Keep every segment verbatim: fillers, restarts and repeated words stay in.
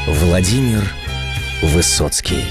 Владимир Высоцкий.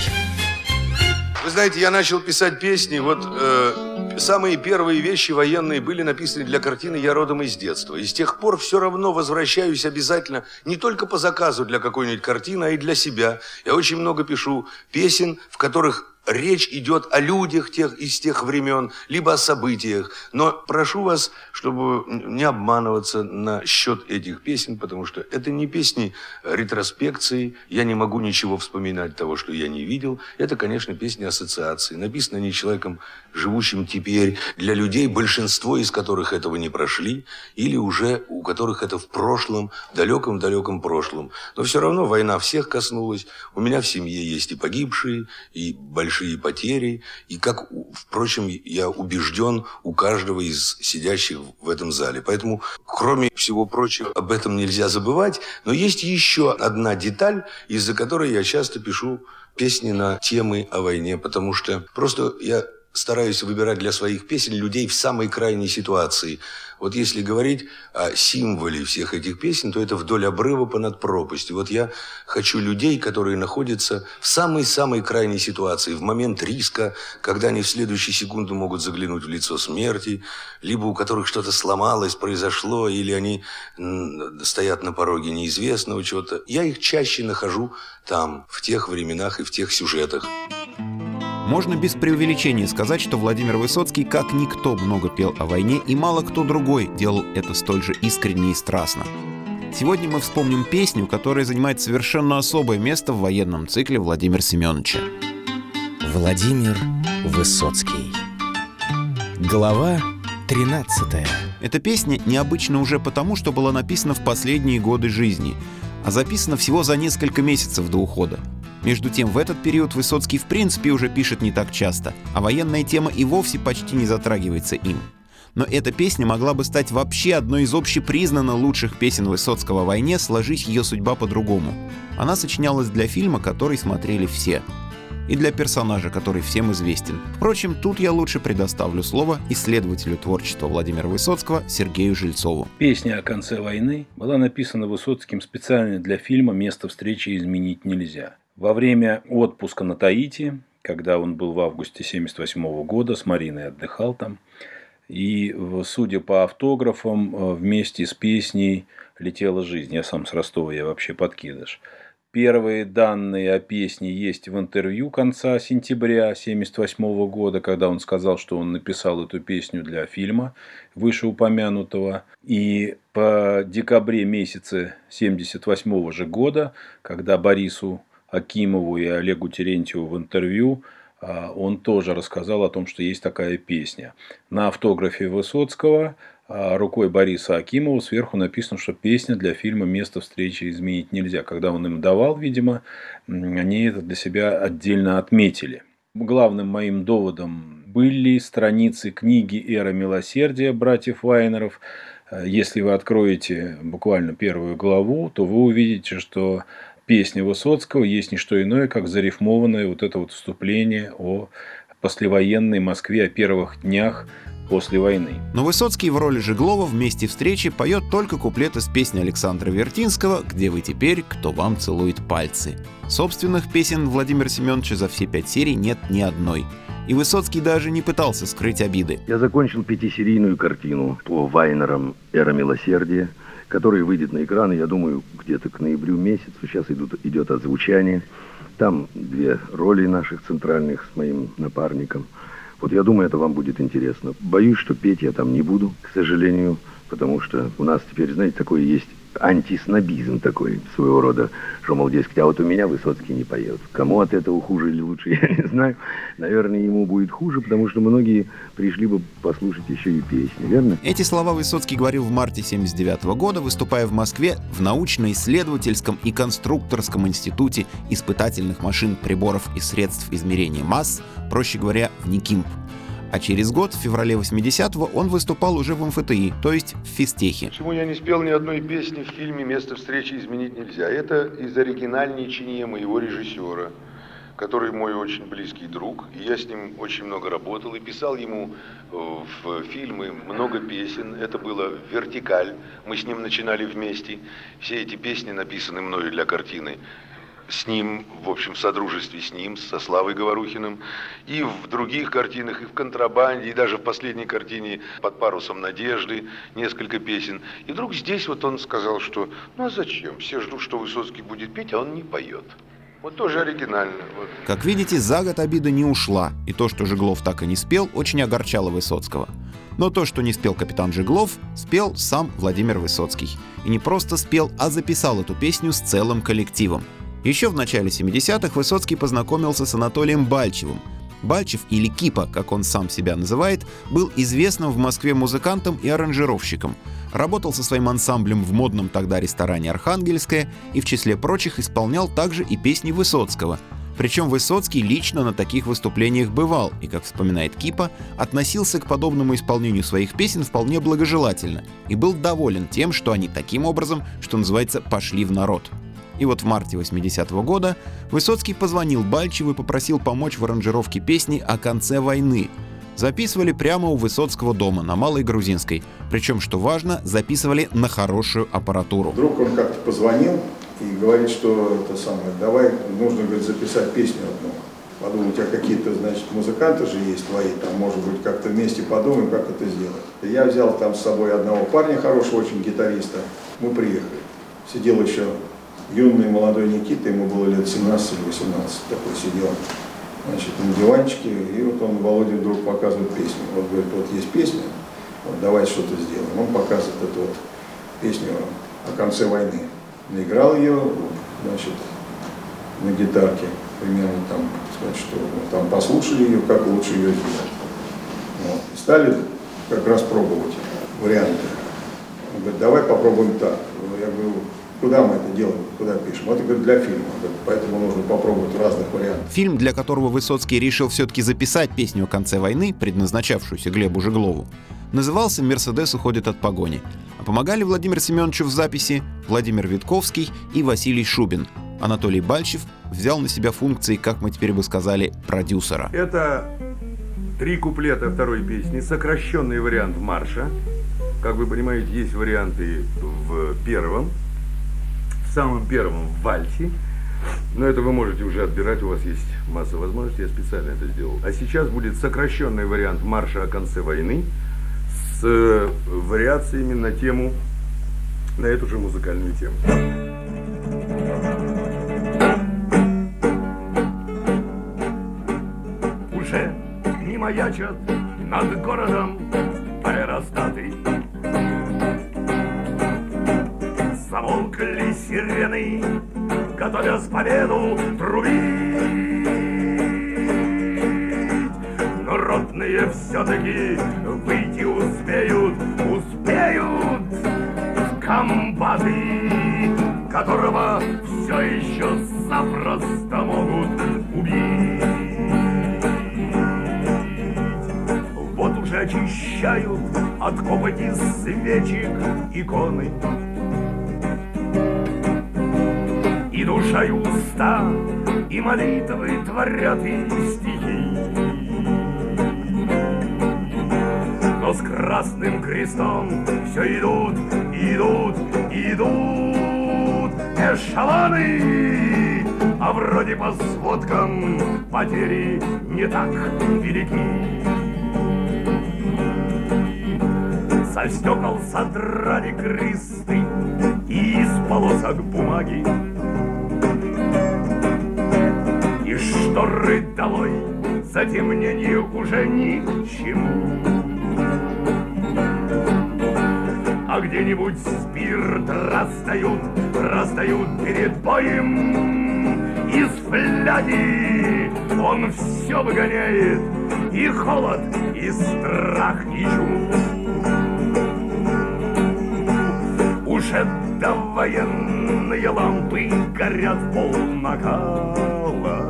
Вы знаете, я начал писать песни, вот э, самые первые вещи военные были написаны для картины «Я родом из детства». И с тех пор все равно возвращаюсь обязательно не только по заказу для какой-нибудь картины, а и для себя. Я очень много пишу песен, в которых речь идет о людях тех, из тех времен, либо о событиях. Но прошу вас, чтобы не обманываться насчет этих песен, потому что это не песни ретроспекции. Я не могу ничего вспоминать того, что я не видел. Это, конечно, песни ассоциации. Написаны они человеком, живущим теперь, для людей, большинство из которых этого не прошли, или уже у которых это в прошлом, далеком-далеком прошлом. Но все равно война всех коснулась. У меня в семье есть и погибшие, и большие большие потери, и как, впрочем, я убежден у каждого из сидящих в этом зале. Поэтому, кроме всего прочего, об этом нельзя забывать. Но есть еще одна деталь, из-за которой я часто пишу песни на темы о войне, потому что просто я стараюсь выбирать для своих песен людей в самой крайней ситуации. Вот если говорить о символе всех этих песен, то это «Вдоль обрыва понад пропастью». Вот я хочу людей, которые находятся в самой-самой крайней ситуации, в момент риска, когда они в следующую секунду могут заглянуть в лицо смерти, либо у которых что-то сломалось, произошло, или они стоят на пороге неизвестного чего-то. Я их чаще нахожу там, в тех временах и в тех сюжетах. Можно без преувеличения сказать, что Владимир Высоцкий как никто много пел о войне, и мало кто другой делал это столь же искренне и страстно. Сегодня мы вспомним песню, которая занимает совершенно особое место в военном цикле Владимира Семеновича. Владимир Высоцкий. Глава тринадцатая. Эта песня необычна уже потому, что была написана в последние годы жизни, а записана всего за несколько месяцев до ухода. Между тем, в этот период Высоцкий в принципе уже пишет не так часто, а военная тема и вовсе почти не затрагивается им. Но эта песня могла бы стать вообще одной из общепризнанно лучших песен Высоцкого о войне, сложись ее судьба по-другому. Она сочинялась для фильма, который смотрели все. И для персонажа, который всем известен. Впрочем, тут я лучше предоставлю слово исследователю творчества Владимира Высоцкого Сергею Жильцову. Песня о конце войны была написана Высоцким специально для фильма «Место встречи изменить нельзя». Во время отпуска на Таити, когда он был в августе семьдесят восьмого года, с Мариной отдыхал там, и, судя по автографам, вместе с песней «Летела жизнь». Я сам с Ростова, я вообще подкидыш. Первые данные о песне есть в интервью конца сентября семьдесят восьмого года, когда он сказал, что он написал эту песню для фильма вышеупомянутого. И по декабре месяце семьдесят восьмого же года, когда Борису Акимову и Олегу Терентьеву в интервью, он тоже рассказал о том, что есть такая песня. На автографе Высоцкого рукой Бориса Акимова сверху написано, что песня для фильма «Место встречи изменить нельзя». Когда он им давал, видимо, они это для себя отдельно отметили. Главным моим доводом были страницы книги «Эра милосердия» братьев Вайнеров. Если вы откроете буквально первую главу, то вы увидите, что песня Высоцкого есть не что иное, как зарифмованное вот это вот вступление о послевоенной Москве, о первых днях после войны. Но Высоцкий в роли Жеглова в «Месте встречи» поет только куплет из песни Александра Вертинского «Где вы теперь, кто вам целует пальцы». Собственных песен Владимира Семеновича за все пять серий нет ни одной. И Высоцкий даже не пытался скрыть обиды. Я закончил пятисерийную картину по Вайнерам «Эра милосердия», который выйдет на экраны, я думаю, где-то к ноябрю месяцу. Сейчас идут, идет озвучание. Там две роли наших центральных с моим напарником. Вот я думаю, это вам будет интересно. Боюсь, что петь я там не буду, к сожалению, потому что у нас теперь, знаете, такое есть антиснобизм такой своего рода, что, мол, дескать, а вот у меня Высоцкий не поет. Кому от этого хуже или лучше, я не знаю. Наверное, ему будет хуже, потому что многие пришли бы послушать еще и песни, верно? Эти слова Высоцкий говорил в марте семьдесят девятого года, выступая в Москве в научно-исследовательском и конструкторском институте испытательных машин, приборов и средств измерения масс, проще говоря, в НИКИМП. А через год, в феврале восьмидесятого, он выступал уже в эм эф тэ и, то есть в физтехе. Почему я не спел ни одной песни в фильме «Место встречи изменить нельзя»? Это из оригинальничания моего режиссера, который мой очень близкий друг. И я с ним очень много работал и писал ему в фильмы много песен. Это было «Вертикаль». Мы с ним начинали вместе. Все эти песни написаны мною для картины с ним, в общем, в содружестве с ним, со Славой Говорухиным, и в других картинах, и в «Контрабанде», и даже в последней картине «Под парусом надежды» несколько песен. И вдруг здесь вот он сказал, что ну а зачем? Все ждут, что Высоцкий будет петь, а он не поет. Вот тоже оригинально. Вот. Как видите, за год обида не ушла, и то, что Жеглов так и не спел, очень огорчало Высоцкого. Но то, что не спел капитан Жеглов, спел сам Владимир Высоцкий. И не просто спел, а записал эту песню с целым коллективом. Еще в начале семидесятых Высоцкий познакомился с Анатолием Бальчевым. Бальчев, или Кипа, как он сам себя называет, был известным в Москве музыкантом и аранжировщиком. Работал со своим ансамблем в модном тогда ресторане «Архангельское» и, в числе прочих, исполнял также и песни Высоцкого. Причем Высоцкий лично на таких выступлениях бывал и, как вспоминает Кипа, относился к подобному исполнению своих песен вполне благожелательно и был доволен тем, что они таким образом, что называется, пошли в народ. И вот в марте восьмидесятого года Высоцкий позвонил Бальчеву и попросил помочь в аранжировке песни «О конце войны». Записывали прямо у Высоцкого дома на Малой Грузинской. Причем, что важно, записывали на хорошую аппаратуру. Вдруг он как-то позвонил и говорит, что это самое, давай, нужно, говорит, записать песню одну. Подумал, у тебя какие-то, значит, музыканты же есть твои, там, может быть, как-то вместе подумаем, как это сделать. И я взял там с собой одного парня, хорошего очень гитариста. Мы приехали. Сидел еще юный молодой Никита, ему было лет семнадцать или восемнадцать, такой сидел, значит, на диванчике, и вот он, Володя, вдруг показывает песню. Вот, говорит, вот есть песня, вот давай что-то сделаем. Он показывает эту вот песню «О конце войны». Наиграл ее, значит, на гитарке, примерно там, сказать, что вот, там послушали ее, как лучше ее сделать. Вот. И стали как раз пробовать варианты. Он говорит, давай попробуем так. Я говорю, куда мы это делаем, куда пишем? Это, говорит, для фильма, поэтому нужно попробовать разных вариантов. Фильм, для которого Высоцкий решил все-таки записать песню «О конце войны», предназначавшуюся Глебу Жеглову, назывался «Мерседес уходит от погони». А помогали Владимиру Семеновичу в записи Владимир Витковский и Василий Шубин. Анатолий Бальчев взял на себя функции, как мы теперь бы сказали, продюсера. Это три куплета второй песни, сокращенный вариант марша. Как вы понимаете, есть варианты в первом, в самом первом в вальсе. Но это вы можете уже отбирать, у вас есть масса возможностей, я специально это сделал. А сейчас будет сокращенный вариант марша «О конце войны» с вариациями на тему, на эту же музыкальную тему. Уже не маячат над городом аэростаты. Замолкли сирены, готовясь победу трубить. Но ротные все-таки выйти успеют, успеют в комбаты, которого все еще запросто могут убить. Вот уже очищают от копоти свечек иконы. И душа, и уста, и молитвы творят и стихи. Но с красным крестом все идут, идут, идут эшелоны. А вроде по сводкам потери не так велики. Со стекол содрали кресты и из полосок бумаги. И шторы долой, затемнение уже ни к чему. А где-нибудь спирт раздают, раздают перед боем. Из фляги он все выгоняет, и холод, и страх, и чум. Уже довоенные лампы горят в пол накала.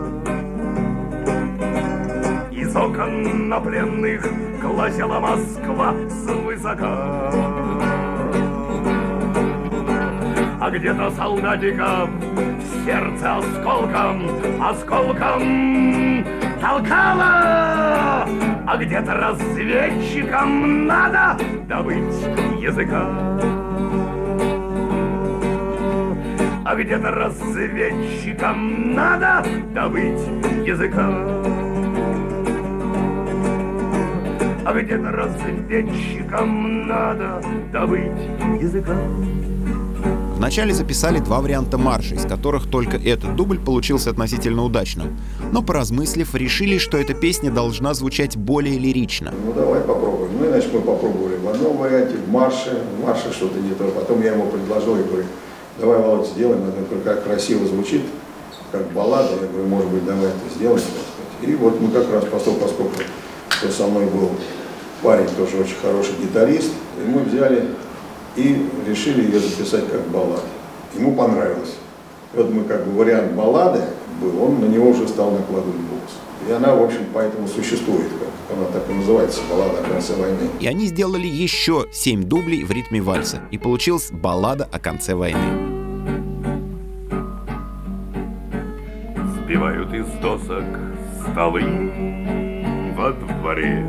Из окон на пленных глазела Москва свысока. А где-то солдатиков в сердце осколком, осколком толкало. А где-то разведчикам надо добыть языка. А А где-то разведчикам надо добыть языка. А где-то разведчикам надо добыть языка. Вначале записали два варианта марша, из которых только этот дубль получился относительно удачным. Но, поразмыслив, решили, что эта песня должна звучать более лирично. Ну давай попробуем. Ну иначе мы попробовали в одном варианте, в марше. В марше что-то не то. Потом я ему предложил, я говорю, давай, Володя, сделаем. Это как красиво звучит, как баллада. Я говорю, может быть, давай это сделаем. И вот мы как раз, поскольку что со мной был парень, тоже очень хороший гитарист, и мы взяли и решили ее записать как балладу. Ему понравилось. И вот мы как бы вариант баллады был, он на него уже стал накладывать голос. И она, в общем, поэтому существует, как она так и называется, баллада о конце войны. И они сделали еще семь дублей в ритме вальса, и получилась баллада о конце войны. Сбивают из досок столы во дворе,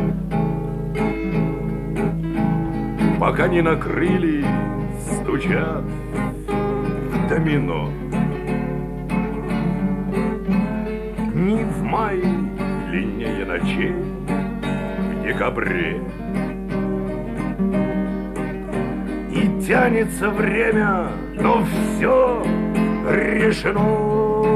пока не накрыли, стучат в домино. Дни в мае длиннее ночей в декабре, и тянется время, но все решено.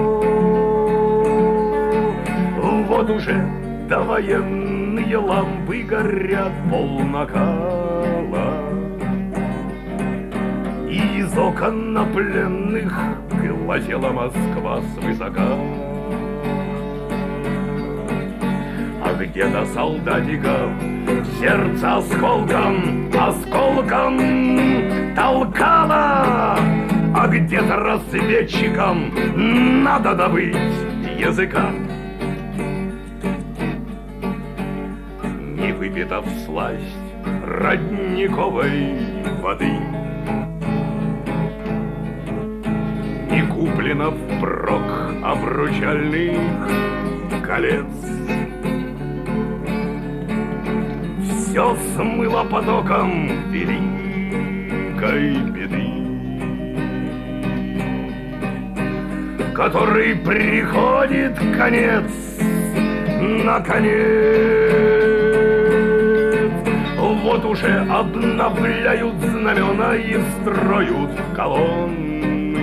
Вот уже довоенные лампы горят полнакала, и из окон на пленных глазела Москва свысока. А где-то солдатиков сердце осколком, осколком толкало, а где-то разведчикам надо добыть языка. Не выпита всласть родниковой воды, не куплено впрок обручальных колец, все смыло потоком великой беды, который приходит конец, наконец. Вот уже обновляют знамена и строят колонны,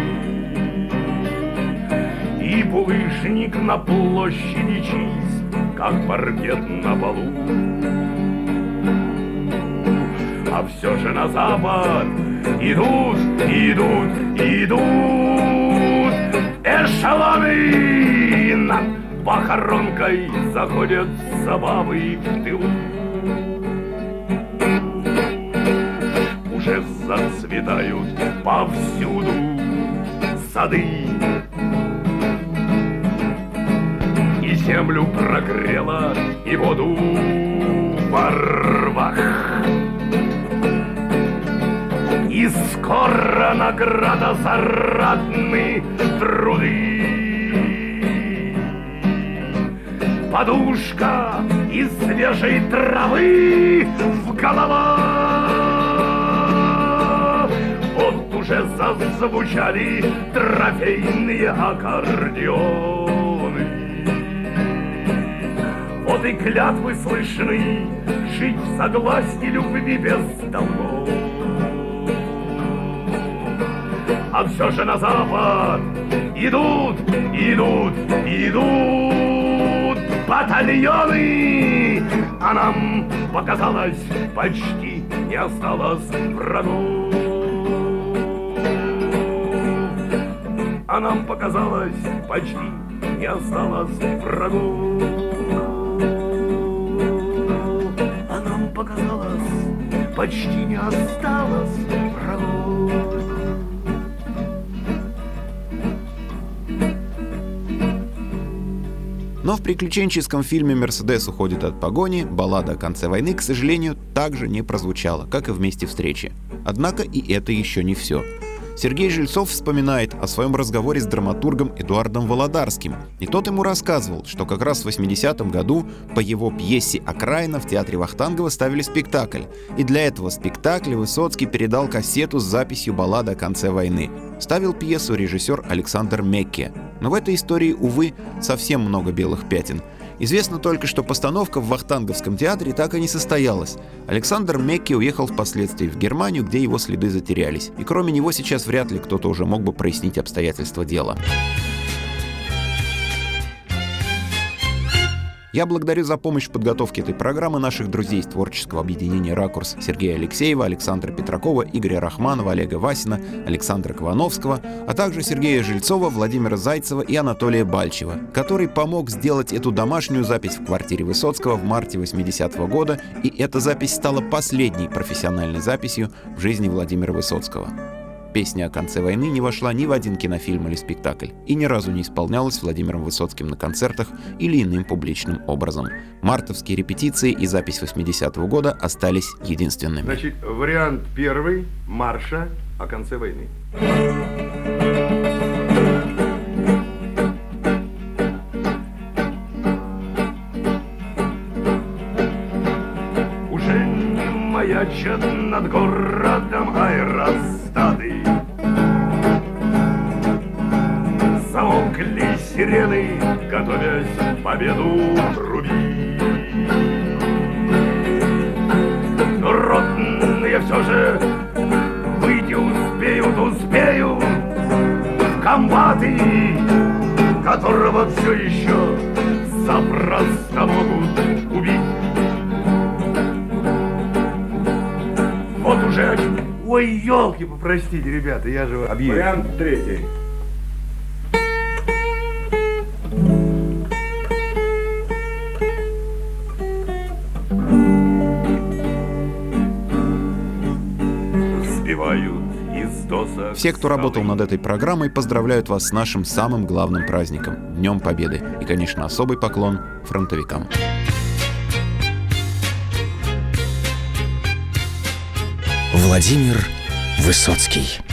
и булыжник на площади чист, как паркет на полу. А все же на запад идут, идут, идут эшелоны. Над похоронкой заходят забавы в тылу. Уже зацветают повсюду сады, и землю прогрела, и воду во рвах. И скоро награда за ратные труды. Подушка из свежей травы в головах. Вот уже зазвучали трофейные аккордеоны. Вот и клятвы слышны жить в согласии, любви без долгов. А все же на запад идут, идут, идут батальоны. А нам показалось, почти не осталось врагов. А нам показалось, почти не осталось врагов. А нам показалось, почти не осталось врагов. Но в приключенческом фильме «Мерседес уходит от погони» баллада о конце войны, к сожалению, также не прозвучала, как и в «Месте встречи». Однако и это еще не все. Сергей Жильцов вспоминает о своем разговоре с драматургом Эдуардом Володарским. И тот ему рассказывал, что как раз в восьмидесятом году по его пьесе «Окраина» в театре Вахтангова ставили спектакль. И для этого спектакля Высоцкий передал кассету с записью баллады о конце войны. Ставил пьесу режиссер Александр Мекке. Но в этой истории, увы, совсем много белых пятен. Известно только, что постановка в Вахтанговском театре так и не состоялась. Александр Мекке уехал впоследствии в Германию, где его следы затерялись. И кроме него сейчас вряд ли кто-то уже мог бы прояснить обстоятельства дела. Я благодарю за помощь в подготовке этой программы наших друзей из творческого объединения «Ракурс» Сергея Алексеева, Александра Петракова, Игоря Рахманова, Олега Васина, Александра Квановского, а также Сергея Жильцова, Владимира Зайцева и Анатолия Бальчева, который помог сделать эту домашнюю запись в квартире Высоцкого в марте восьмидесятого года, и эта запись стала последней профессиональной записью в жизни Владимира Высоцкого. Песня о конце войны не вошла ни в один кинофильм или спектакль и ни разу не исполнялась Владимиром Высоцким на концертах или иным публичным образом. Мартовские репетиции и запись восьмидесятого года остались единственными. Значит, вариант первый марша о конце войны. Уже не маячат над городом аэростаты. Замолкли сирены, готовясь победу трубить. Но ротные все же выйти успеют, успеют в комбаты, которого все еще запросто могут убить. Вот уже... Ой, елки, попростите, ребята, я же... Объявил. Вариант третий. Все, кто работал над этой программой, поздравляют вас с нашим самым главным праздником – Днем Победы. И, конечно, особый поклон фронтовикам. Владимир Высоцкий.